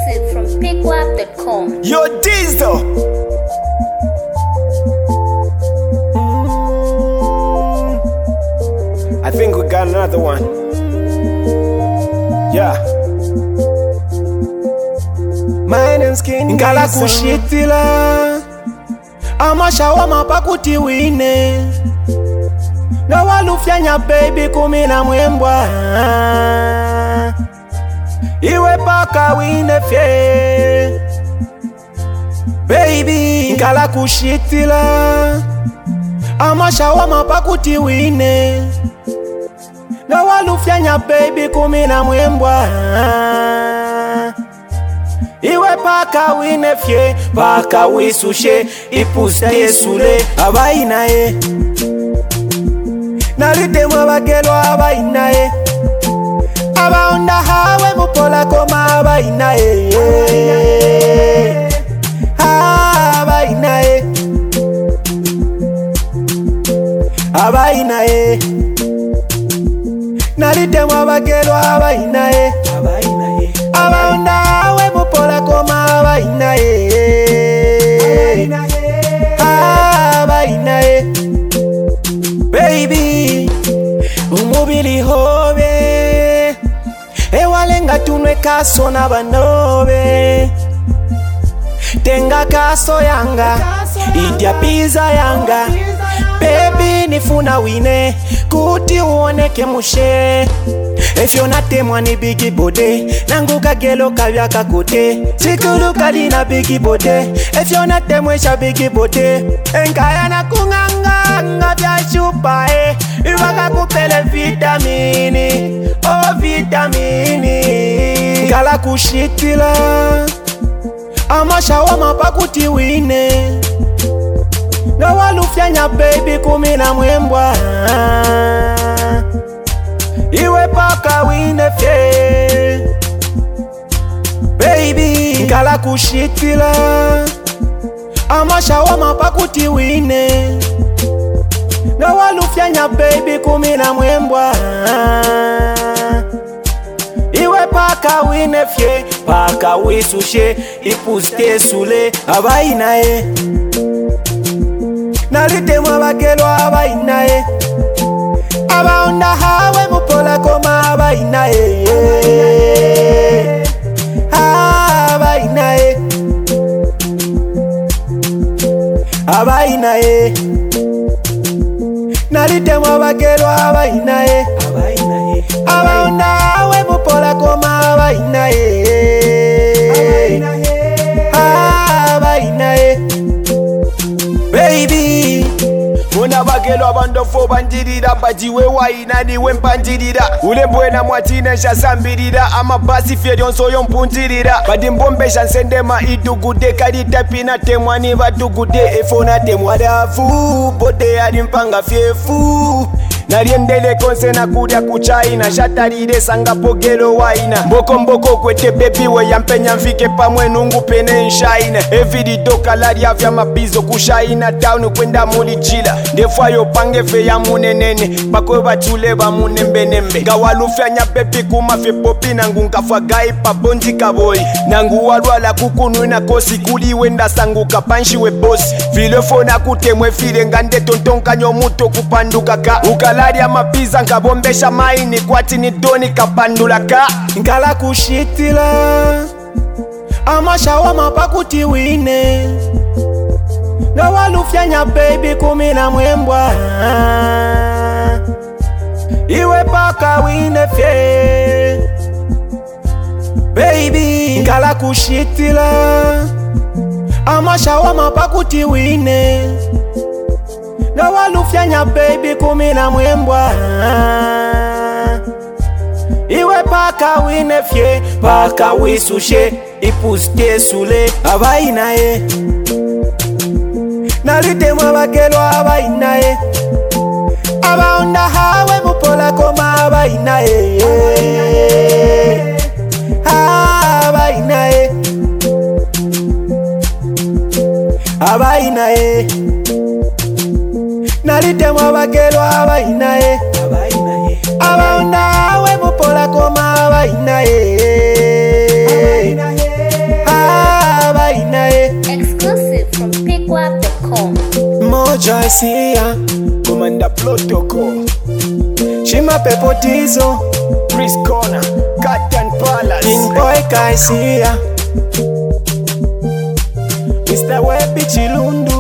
Exclusive from pickwap.com. Yo, Diesel. I think we got another one. Yeah. My name's King Nkala kushitila amashawama pakuti wine na walufyanya baby kumina mwembwa iwe paka wine fye baby Nkala kushitila amashawama pakuti wine na walufyanya baby kumina mwembwa iwe paka wine fye paka wisushe ipuste sule abainae nalitemwa bagelo abainae abaonda hawe mupola koma abainae abainae abainae nalitemwa bagelo abainae abaonda hawe mupola koma abainae abainae baby umubili hobe ewalenga tunwe kaso na banobe tenga kaso yanga idya pizza yanga baby nifuna wine kuti uoneke mushe efyo natemwa ni bigi bode nangu kagelo kavya kakote sikulu kalina bigi bode efyo natemwesha bigi bode enkaya na kunganga vya chupa iwaka kupele vitamini oh vitamini Nkala kushitila amashawama pakuti wine na walufyanya baby kumina mwembwa iwe paka wine fye baby Nkala kushitila amashawama pakuti wine na walufyanya baby kumina mwembwa iwe paka wine fye paka wisushe ipuste sule abainae nalitemwa bagelo abainae abaonda hawe mupola koma abainae abainae abainae nalitemwa bagelo abainae abaonda hawe mupola koma abainae abainae baby Muna bagelo abandofo bandirira bajiwe waina niwe mpandirira ule mbwena mwatine shasambirira amabasi fye lyonso yompundirira badimbombesha nsendema idugude kalita pina temwani badugude efona temwadafu bode ali mpanga fyefu naliendele konse na kudia kuchaina shatarire sanga pogelo waina mboko kwete baby we yampenya mfike pamwe nungu pene nshaina evidido kalaria vya mabizo kushaina down kwenda muli jila ndefayo pange fe ya munenene bakwe batule ba munembenembe ngawalufyanya baby kumafe popi nangu nkafwa gai pabonji kaboi nangu walwala kukunu na kosi kuli wenda sangu kapanshi we boss vilefona kutemwe file ngande tontonka nyomuto kupanduka ka ukalaria mapiza nkabombesha maini kwati ni doni kapandulaka Nkala kushitila amashawama pakuti wine na walufyanya baby kumina mwembwa iwe paka wine fye baby Nkala kushitila amashawama pakuti wine na walufyanya baby kumina mwembwa iwe paka wine fye paka wisushe ipuste sule abainae nalitemwa bagelo abainae abaonda hawe mupola koma abainae abainae abainae nalitemwa bagelo abainae abaonda hawe mupola koma abainae Joyce here, Commander Protocol, Shima Pepotizo, Chris Corner, Captain Palace, King Boy Guys here, Mr. Webby Chilundu.